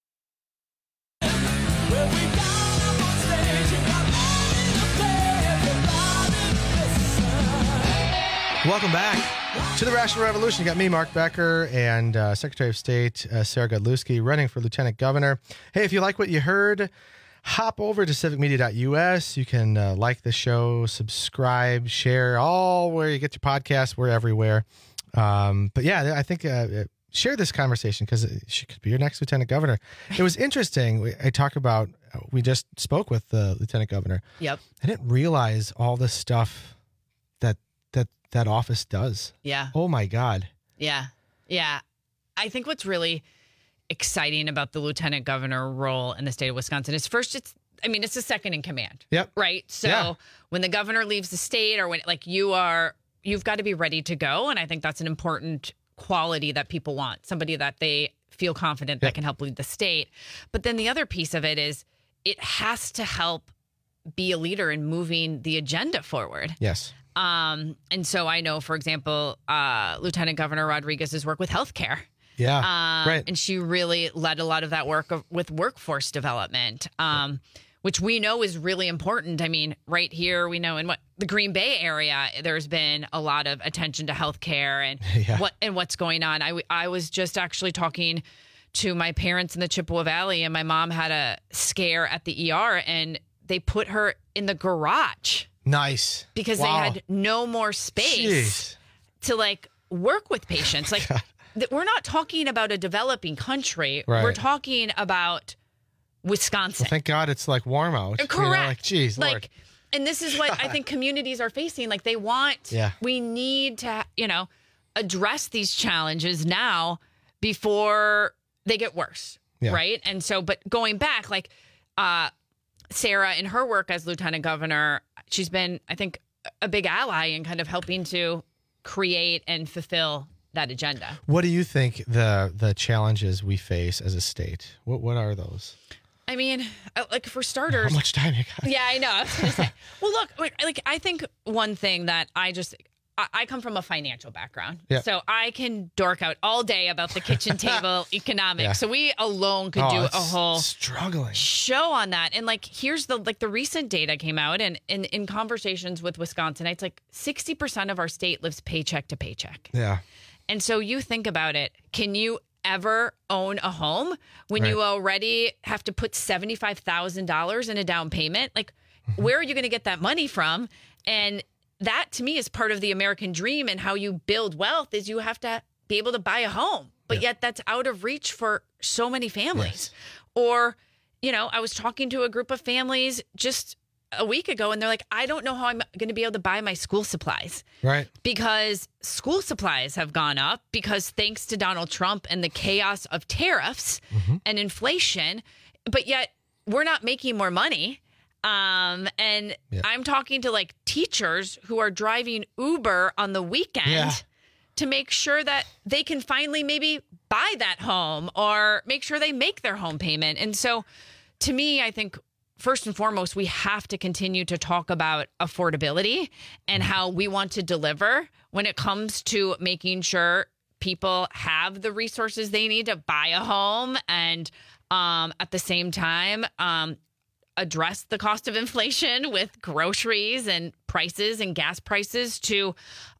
Welcome back to the Rational Revolution. You got me, Mark Becker, and Secretary of State Sarah Godlewski running for Lieutenant Governor. Hey, if you like what you heard, hop over to civicmedia.us. You can like the show, subscribe, share, all where you get your podcasts. We're everywhere. But yeah, I think share this conversation because she could be your next Lieutenant Governor. It was interesting. We just spoke with the Lieutenant Governor. Yep. I didn't realize all the stuff that office does. Yeah. Oh my God. Yeah. Yeah. I think what's really exciting about the Lieutenant Governor role in the state of Wisconsin is first, it's the second in command. Yep. Right. So when the governor leaves the state or when you've got to be ready to go. And I think that's an important quality that people want, somebody that they feel confident that can help lead the state. But then the other piece of it is it has to help be a leader in moving the agenda forward. Yes. And so I know, for example, Lieutenant Governor Rodriguez's work with healthcare. Yeah. Right. And she really led a lot of that work with workforce development, which we know is really important. I mean, right here, we know in the Green Bay area, there's been a lot of attention to healthcare and what's going on. I was just actually talking to my parents in the Chippewa Valley, and my mom had a scare at the ER, and they put her in the garage. Nice. Because they had no more space to work with patients. We're not talking about a developing country. Right. We're talking about Wisconsin. Well, thank God it's warm out. Correct. Geez, Lord. And this is what I think communities are facing. They want, we need to, address these challenges now before they get worse. Yeah. Right. And so, but going back, Sarah, in her work as Lieutenant Governor, she's been, I think, a big ally in kind of helping to create and fulfill that agenda. What do you think the challenges we face as a state? What are those? I mean, for starters, how much time you got? Yeah, I know. I was going to say. Well, look, I think one thing that I come from a financial background, so I can dork out all day about the kitchen table economics. Yeah. So we alone could do a whole show on that. And here's the recent data came out, and in conversations with Wisconsinites, 60% of our state lives paycheck to paycheck. Yeah. And so you think about it, can you ever own a home when you already have to put $75,000 in a down payment? Where are you going to get that money from? And that, to me, is part of the American dream, and how you build wealth is you have to be able to buy a home. But yet that's out of reach for so many families. Yes. Or, I was talking to a group of families just a week ago, and they're like, I don't know how I'm going to be able to buy my school supplies. Right. Because school supplies have gone up because thanks to Donald Trump and the chaos of tariffs and inflation, but yet we're not making more money. And I'm talking to teachers who are driving Uber on the weekend to make sure that they can finally maybe buy that home or make sure they make their home payment. And so to me, I think first and foremost, we have to continue to talk about affordability and how we want to deliver when it comes to making sure people have the resources they need to buy a home and at the same time, address the cost of inflation with groceries and prices and gas prices to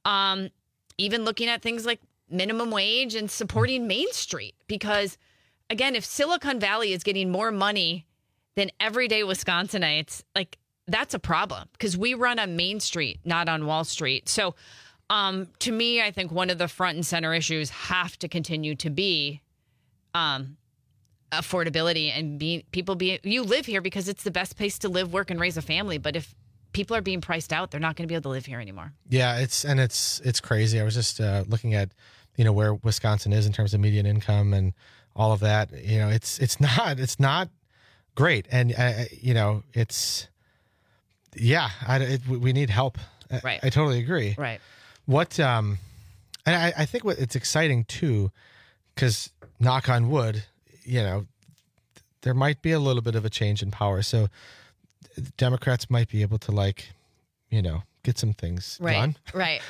even looking at things like minimum wage and supporting Main Street. Because, again, if Silicon Valley is getting more money than everyday Wisconsinites, that's a problem because we run on Main Street, not on Wall Street. So to me, I think one of the front and center issues have to continue to be affordability and you live here because it's the best place to live, work, and raise a family. But if people are being priced out, they're not going to be able to live here anymore. Yeah, it's crazy. I was just looking at, where Wisconsin is in terms of median income and all of that. It's not great. And, we need help. Right. I totally agree. Right. And I think it's exciting too, because knock on wood, there might be a little bit of a change in power. So Democrats might be able to get some things done. Right.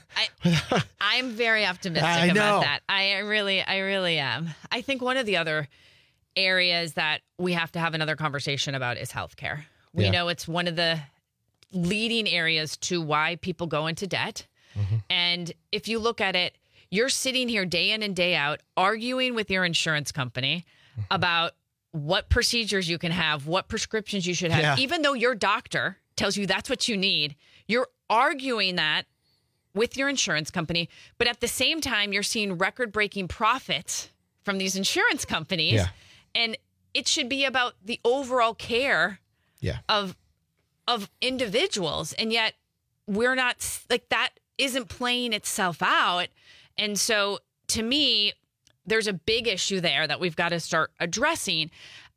I'm very optimistic about that. I really am. I think one of the other areas that we have to have another conversation about is healthcare. We know it's one of the leading areas to why people go into debt. Mm-hmm. And if you look at it, you're sitting here day in and day out arguing with your insurance company about what procedures you can have, what prescriptions you should have. Yeah. Even though your doctor tells you that's what you need, you're arguing that with your insurance company. But at the same time, you're seeing record-breaking profits from these insurance companies. Yeah. And it should be about the overall care of individuals. And yet we're not, that isn't playing itself out. And so to me, there's a big issue there that we've got to start addressing.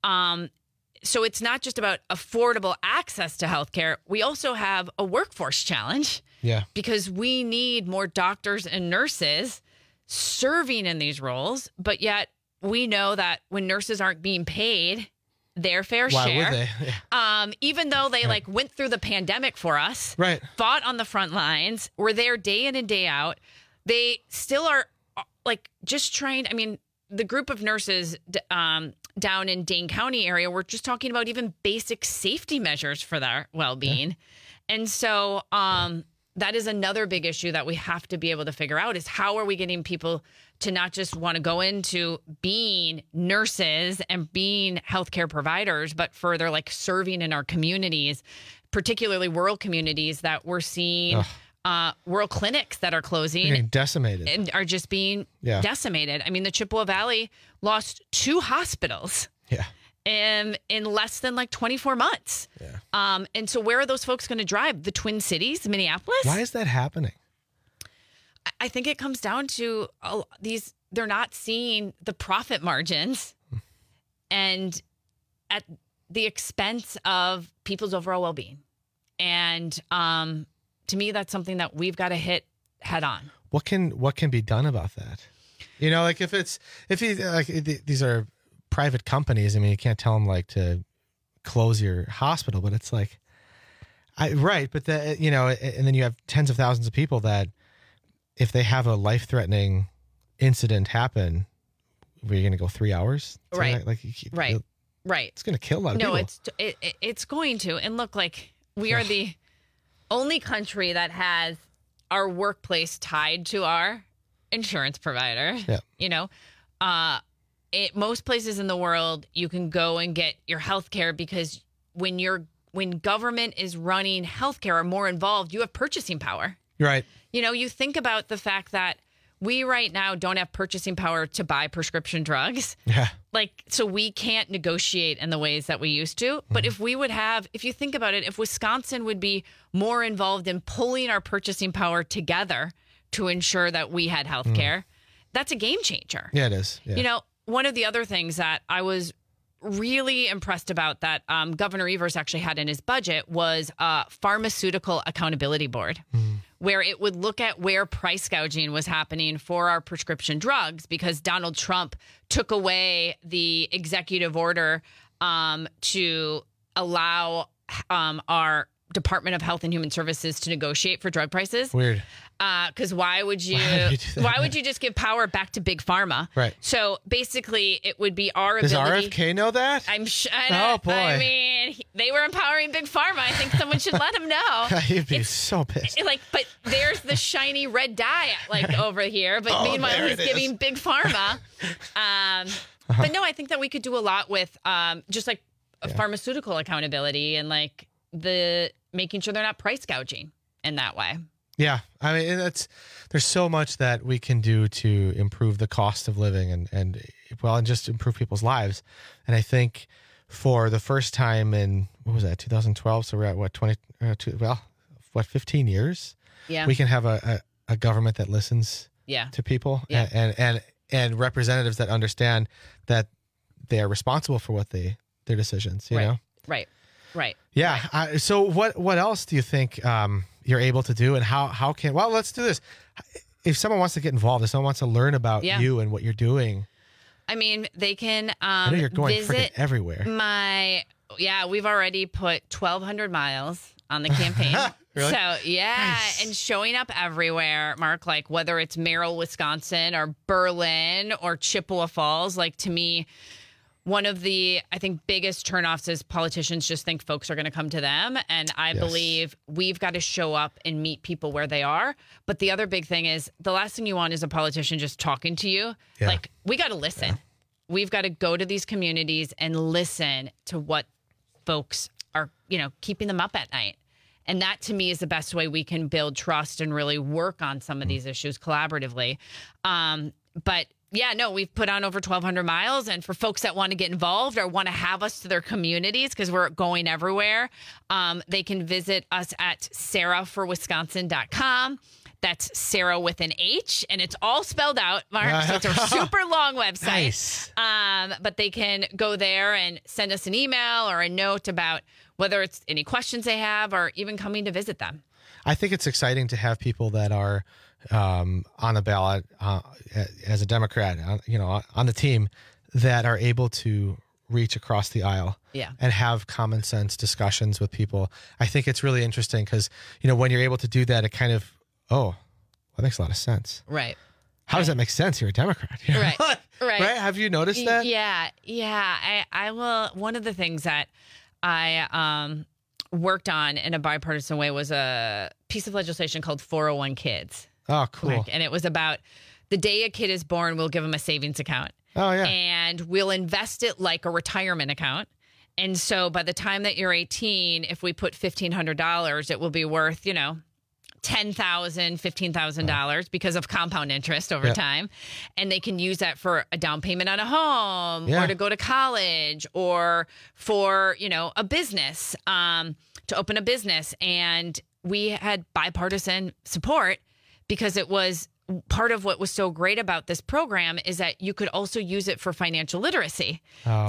So it's not just about affordable access to healthcare. We also have a workforce challenge. Yeah. Because we need more doctors and nurses serving in these roles. But yet we know that when nurses aren't being paid their fair share, would they? Yeah. Even though they went through the pandemic for us, fought on the front lines, were there day in and day out, they still are just trying. I mean, the group of nurses down in Dane County area, we're just talking about even basic safety measures for their well-being. Yeah. And so that is another big issue that we have to be able to figure out is how are we getting people to not just want to go into being nurses and being healthcare providers, but further serving in our communities, particularly rural communities that we're seeing rural clinics that are closing. Being decimated. And are just being decimated. I mean, the Chippewa Valley lost 2 hospitals. Yeah. In less than 24 months. Yeah. And so where are those folks going to drive? The Twin Cities, Minneapolis? Why is that happening? I think it comes down to they're not seeing the profit margins and at the expense of people's overall well-being. And to me, that's something that we've got to hit head on. What can be done about that? These are private companies. I mean, you can't tell them to close your hospital, but it's right. But and then you have tens of thousands of people that if they have a life-threatening incident happen, were you going to go 3 hours? Right. Right. It's going to kill a lot of people. No, it's going to. And look, we are the only country that has our workplace tied to our insurance provider. Yeah. Most places in the world, you can go and get your health care because when government is running healthcare or more involved, you have purchasing power. Right. You think about the fact that we right now don't have purchasing power to buy prescription drugs. Yeah. So we can't negotiate in the ways that we used to. But if you think about it, if Wisconsin would be more involved in pulling our purchasing power together to ensure that we had health care, that's a game changer. Yeah, it is. Yeah. One of the other things that I was really impressed about that Governor Evers actually had in his budget was a pharmaceutical accountability board, where it would look at where price gouging was happening for our prescription drugs because Donald Trump took away the executive order to allow our Department of Health and Human Services to negotiate for drug prices. Weird. Because why would you just give power back to Big Pharma? Right. So basically, it would be our ability. Does RFK know that? Oh boy! I mean, they were empowering Big Pharma. I think someone should let him know. He'd be so pissed. But there's the shiny red dye over here. But meanwhile, he's giving Big Pharma. But no, I think that we could do a lot with just pharmaceutical accountability and the making sure they're not price gouging in that way. Yeah. I mean, there's so much that we can do to improve the cost of living. And and just improve people's lives. And I think for the first time in, 2012? So we're at 15 years? Yeah. We can have a government that listens to people and representatives that understand that they are responsible for their decisions, you know? Right. Yeah. So what else do you think you're able to do, and how can, let's do this. If someone wants to get involved, if someone wants to learn about you and what you're doing. I mean, they can I know you're going visit everywhere. We've already put 1,200 miles on the campaign. Really? So, Nice. and showing up everywhere, Mark, like whether it's Merrill, Wisconsin, or Berlin, or Chippewa Falls, like to me, one of the, I think, biggest turnoffs is politicians just think folks are going to come to them. And I believe we've got to show up and meet people where they are. But the other big thing is the last thing you want is a politician just talking to you. Yeah. Like, we got to listen. Yeah. We've got to go to these communities and listen to what folks are, keeping them up at night. And that, to me, is the best way we can build trust and really work on some of these issues collaboratively. We've put on over 1,200 miles. And for folks that want to get involved or want to have us to their communities, because we're going everywhere, they can visit us at sarahforwisconsin.com. That's Sarah with an H, and it's all spelled out, Mark. So it's a super long website. Nice. But they can go there and send us an email or a note about whether it's any questions they have or even coming to visit them. I think it's exciting to have people that are on the ballot as a Democrat, on the team, that are able to reach across the aisle and have common sense discussions with people. I think it's really interesting because, when you're able to do that, it kind of, that makes a lot of sense. Right. How does that make sense? You're a Democrat. Right. Right. Have you noticed that? Yeah. I will. One of the things that I worked on in a bipartisan way was a piece of legislation called 401 Kids. Oh, cool. And it was about the day a kid is born, we'll give them a savings account. Oh, yeah. And we'll invest it like a retirement account. And so by the time that you're 18, if we put $1,500, it will be worth, $10,000, $15,000 because of compound interest over time. And they can use that for a down payment on a home or to go to college or for, a business, to open a business. And we had bipartisan support because it was part of what was so great about this program is that you could also use it for financial literacy.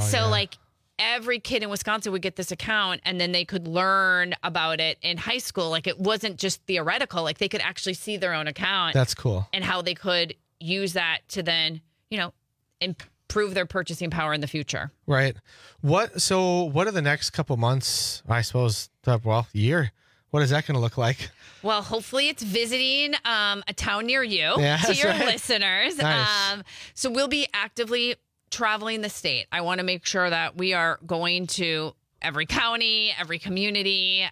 Every kid in Wisconsin would get this account and then they could learn about it in high school. Like, it wasn't just theoretical. Like, they could actually see their own account. That's cool. And how they could use that to then, improve their purchasing power in the future. Right. What are the next couple months, I suppose, year? What is that going to look like? Well, hopefully it's visiting a town near you to your listeners. Nice. So we'll be actively traveling the state. I want to make sure that we are going to every county, every community,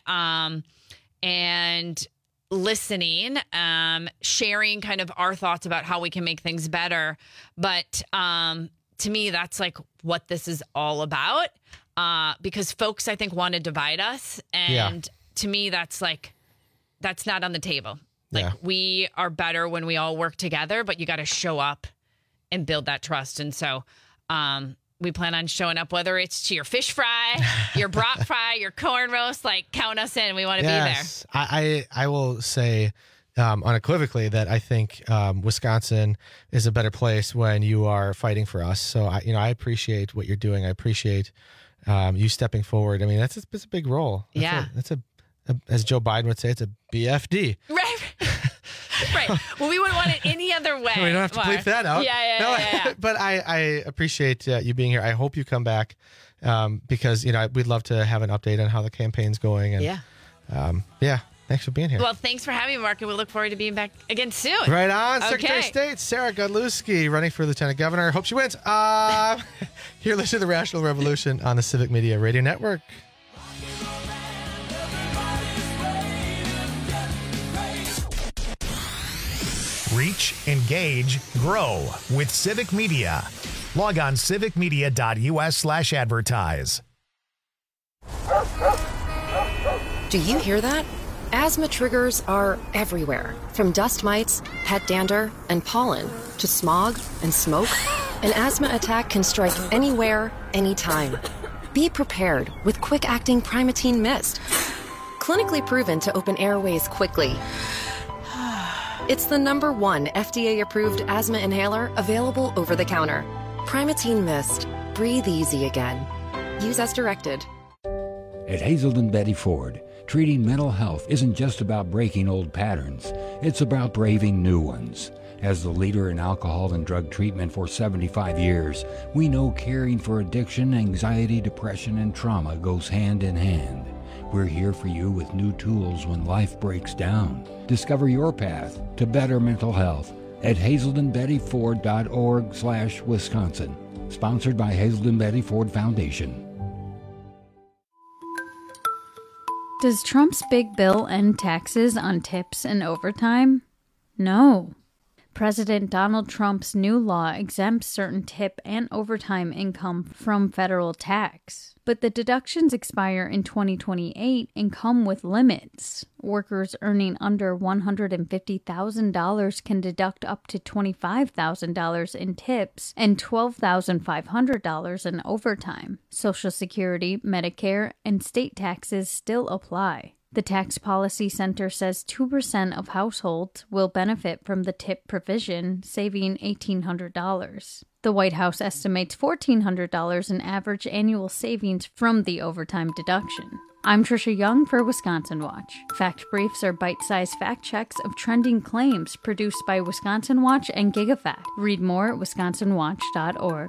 and listening, sharing kind of our thoughts about how we can make things better. But to me, that's like what this is all about, because folks, I think, want to divide us. And to me, that's not on the table. We are better when we all work together, but you got to show up and build that trust. And so we plan on showing up, whether it's to your fish fry, your brat fry, your corn roast, count us in. We want to be there. I will say unequivocally that I think Wisconsin is a better place when you are fighting for us. So I appreciate what you're doing. I appreciate you stepping forward. I mean, it's a big role. That's as Joe Biden would say, it's a BFD. Right. Right. Well, we wouldn't want it any other way. We don't have to bleep that out. Yeah. But I appreciate you being here. I hope you come back because, we'd love to have an update on how the campaign's going. And, thanks for being here. Well, thanks for having me, Mark, and we look forward to being back again soon. Right on. Secretary of State Sarah Godlewski running for Lieutenant Governor. Hope she wins. Here, listen to the Rational Revolution on the Civic Media Radio Network. Reach, engage, grow with Civic Media. Log on civicmedia.us/advertise. Do you hear that? Asthma triggers are everywhere, from dust mites, pet dander, and pollen to smog and smoke. An asthma attack can strike anywhere, anytime. Be prepared with quick-acting Primatene Mist. Clinically proven to open airways quickly. It's the #1 FDA-approved asthma inhaler available over the counter. Primatene Mist. Breathe easy again. Use as directed. At Hazelden Betty Ford, treating mental health isn't just about breaking old patterns. It's about braving new ones. As the leader in alcohol and drug treatment for 75 years, we know caring for addiction, anxiety, depression, and trauma goes hand in hand. We're here for you with new tools when life breaks down. Discover your path to better mental health at hazeldenbettyford.org/Wisconsin. Sponsored by Hazelden Betty Ford Foundation. Does Trump's big bill end taxes on tips and overtime? No. President Donald Trump's new law exempts certain tip and overtime income from federal tax. But the deductions expire in 2028 and come with limits. Workers earning under $150,000 can deduct up to $25,000 in tips and $12,500 in overtime. Social Security, Medicare, and state taxes still apply. The Tax Policy Center says 2% of households will benefit from the tip provision, saving $1,800. The White House estimates $1,400 in average annual savings from the overtime deduction. I'm Trisha Young for Wisconsin Watch. Fact Briefs are bite-sized fact checks of trending claims produced by Wisconsin Watch and GigaFact. Read more at wisconsinwatch.org.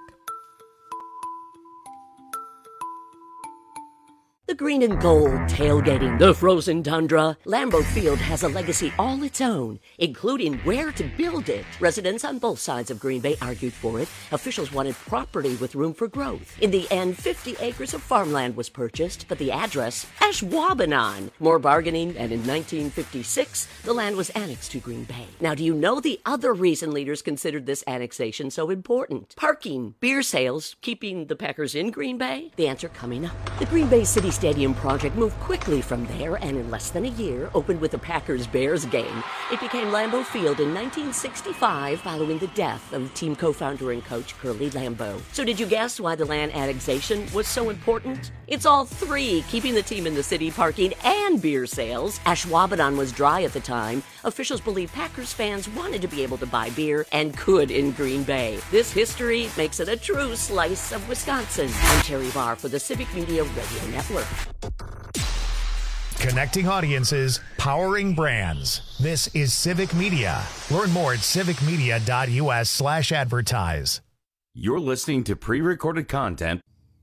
The green and gold tailgating the frozen tundra. Lambeau Field has a legacy all its own, including where to build it. Residents on both sides of Green Bay argued for it. Officials wanted property with room for growth. In the end, 50 acres of farmland was purchased, but the address, Ashwaubenon. More bargaining, and in 1956, the land was annexed to Green Bay. Now, do you know the other reason leaders considered this annexation so important? Parking, beer sales, keeping the Packers in Green Bay? The answer coming up. The Green Bay City Stadium project moved quickly from there and in less than a year opened with the Packers-Bears game. It became Lambeau Field in 1965 following the death of team co-founder and coach Curly Lambeau. So did you guess why the land annexation was so important? It's all three, keeping the team in the city, parking, and beer sales. Ashwaubenon was dry at the time. Officials believe Packers fans wanted to be able to buy beer and could in Green Bay. This history makes it a true slice of Wisconsin. I'm Terry Barr for the Civic Media Radio Network. Connecting audiences, powering brands. This is Civic Media. Learn more at civicmedia.us/advertise. You're listening to pre-recorded content.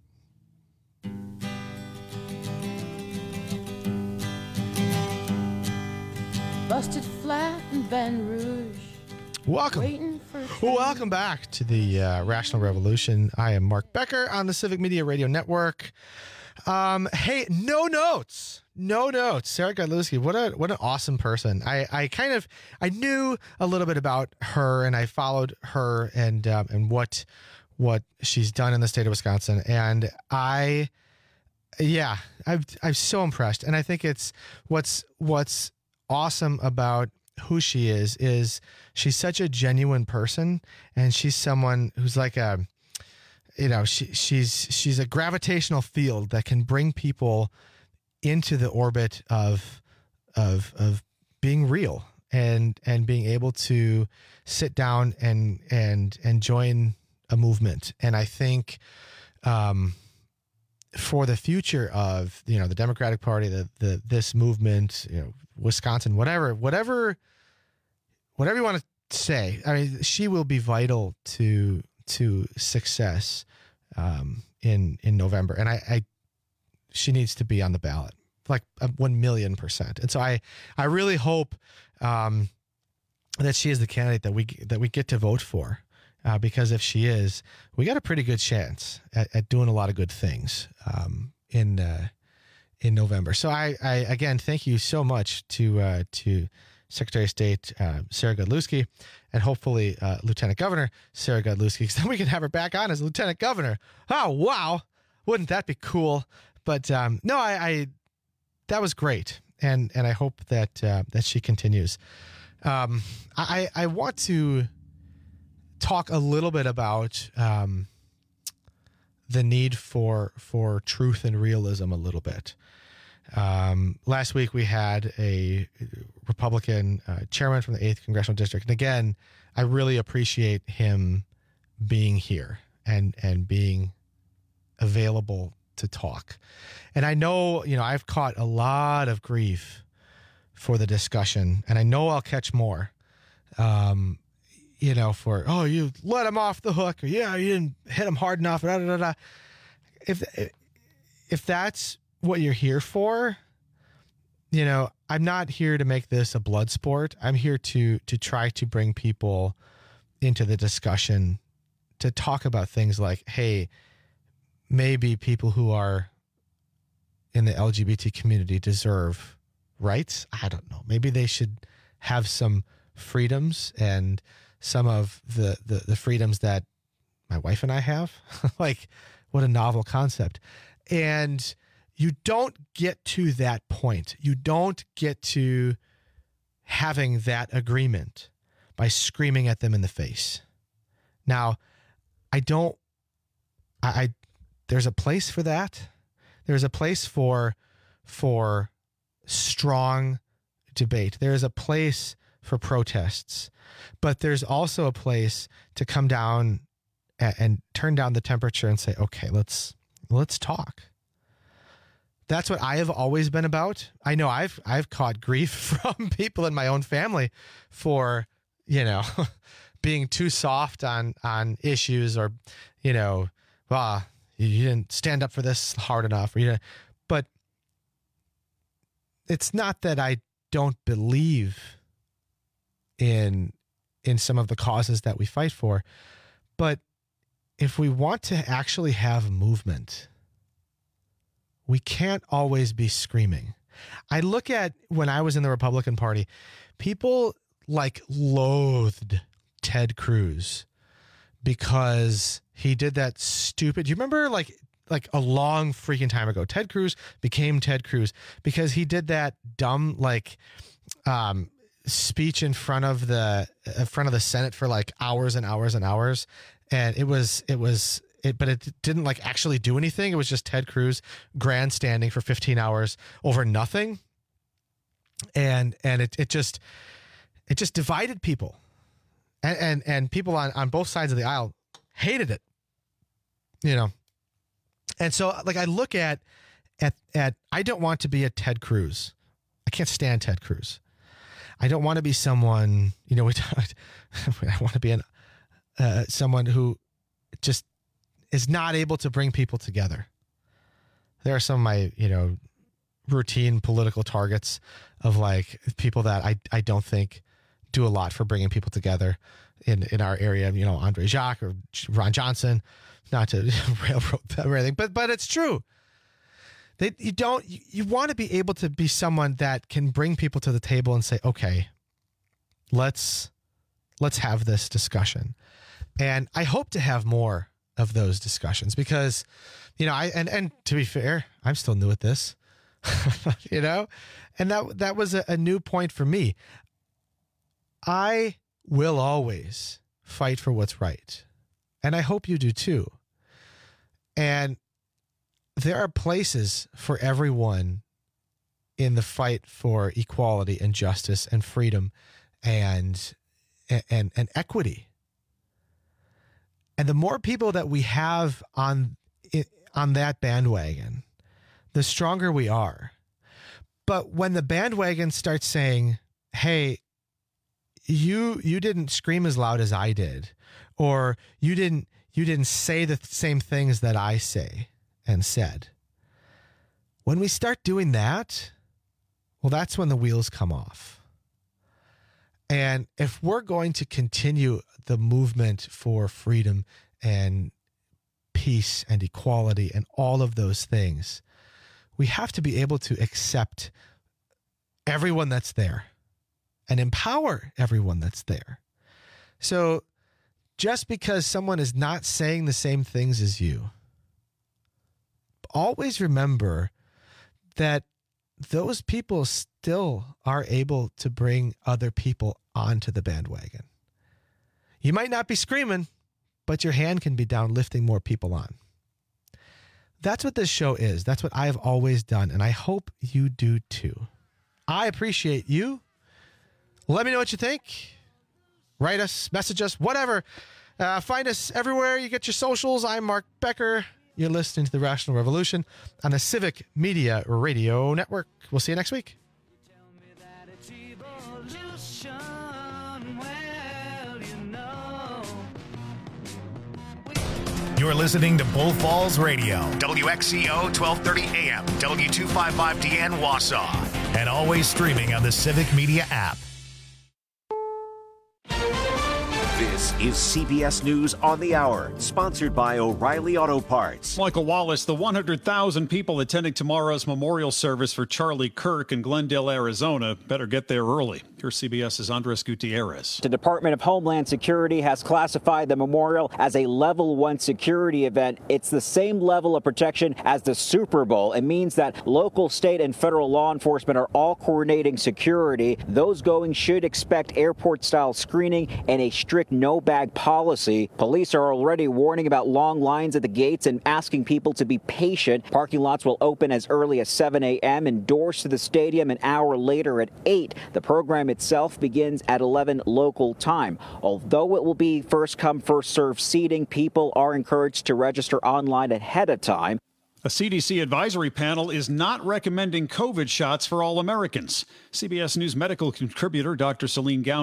Busted flat in Baton Rouge. Welcome back to the Rational Revolution. I am Mark Becker on the Civic Media Radio Network. Hey, no notes. Sarah Godlewski, what an awesome person. I knew a little bit about her, and I followed her and what she's done in the state of Wisconsin, and I'm so impressed. And I think it's what's awesome about who she is she's such a genuine person, and she's someone who's like she's a gravitational field that can bring people into the orbit of being real and being able to sit down and join a movement. And I think for the future of the Democratic Party, this movement, Wisconsin, whatever you want to say, I mean, she will be vital to success in November, and she needs to be on the ballot, like 1,000,000%. And so I really hope that she is the candidate that we get to vote for, because if she is, we got a pretty good chance at doing a lot of good things in November. So I again thank you so much to Secretary of State Sarah Godlewski, and hopefully Lieutenant Governor Sarah Godlewski, because then we can have her back on as Lieutenant Governor. Oh, wow. Wouldn't that be cool? But no, I that was great. And I hope that she continues. I want to talk a little bit about the need for truth and realism a little bit. Last week we had a Republican chairman from the 8th Congressional District. And again, I really appreciate him being here and being available to talk. And I know, I've caught a lot of grief for the discussion, and I know I'll catch more, for, oh, you let him off the hook, or yeah, you didn't hit him hard enough. Da, da, da, da. If that's what you're here for, I'm not here to make this a blood sport. I'm here to try to bring people into the discussion to talk about things like, hey, maybe people who are in the LGBT community deserve rights. I don't know. Maybe they should have some freedoms, and some of the freedoms that my wife and I have. Like, what a novel concept. And you don't get to that point. You don't get to having that agreement by screaming at them in the face. Now, there's a place for that. There's a place for strong debate. There's a place for protests, but there's also a place to come down and turn down the temperature and say, okay, let's talk. That's what I have always been about. I know I've caught grief from people in my own family for, being too soft on issues, or, you didn't stand up for this hard enough, but it's not that I don't believe in some of the causes that we fight for, but if we want to actually have movement, we can't always be screaming. I look at when I was in the Republican Party, people loathed Ted Cruz because he did that stupid. Do you remember like a long freaking time ago, Ted Cruz became Ted Cruz because he did that dumb speech in front of the Senate for hours and hours and hours, and but it didn't actually do anything. It was just Ted Cruz grandstanding for 15 hours over nothing, and it just divided people, and people on both sides of the aisle hated it, And so I look at I don't want to be a Ted Cruz. I can't stand Ted Cruz. I don't want to be someone, I want to be someone who just is not able to bring people together. There are some of my, routine political targets of people that I don't think do a lot for bringing people together in our area. Andre Jacques or Ron Johnson, not to railroad them or anything, but it's true. You want to be able to be someone that can bring people to the table and say, okay, let's have this discussion. And I hope to have more of those discussions because, and to be fair, I'm still new at this, and that was a new point for me. I will always fight for what's right. And I hope you do too. And there are places for everyone in the fight for equality and justice and freedom and equity. And the more people that we have on that bandwagon, the stronger we are. But when the bandwagon starts saying, hey, you didn't scream as loud as I did, or you didn't say the same things that I say and said. When we start doing that, well, that's when the wheels come off. And if we're going to continue the movement for freedom and peace and equality and all of those things, we have to be able to accept everyone that's there and empower everyone that's there. So just because someone is not saying the same things as you, always remember that those people still are able to bring other people onto the bandwagon. You might not be screaming, but your hand can be down lifting more people on. That's what this show is. That's what I've always done, and I hope you do too. I appreciate you. Let me know what you think. Write us, message us, whatever. Find us everywhere you get your socials. I'm Mark Becker. You're listening to The Rational Revolution on the Civic Media Radio Network. We'll see you next week. You're listening to Bull Falls Radio, WXCO 1230 AM, W255DN Wausau, and always streaming on the Civic Media app. This is CBS News on the Hour, sponsored by O'Reilly Auto Parts. Michael Wallace, the 100,000 people attending tomorrow's memorial service for Charlie Kirk in Glendale, Arizona, better get there early. Here's CBS's Andres Gutierrez. The Department of Homeland Security has classified the memorial as a Level 1 security event. It's the same level of protection as the Super Bowl. It means that local, state, and federal law enforcement are all coordinating security. Those going should expect airport-style screening and a strict no-bag policy. Police are already warning about long lines at the gates and asking people to be patient. Parking lots will open as early as 7 a.m. and doors to the stadium an hour later at 8. The program itself begins at 11 local time. Although it will be first-come, first-served seating, people are encouraged to register online ahead of time. A CDC advisory panel is not recommending COVID shots for all Americans. CBS News medical contributor Dr. Celine Gown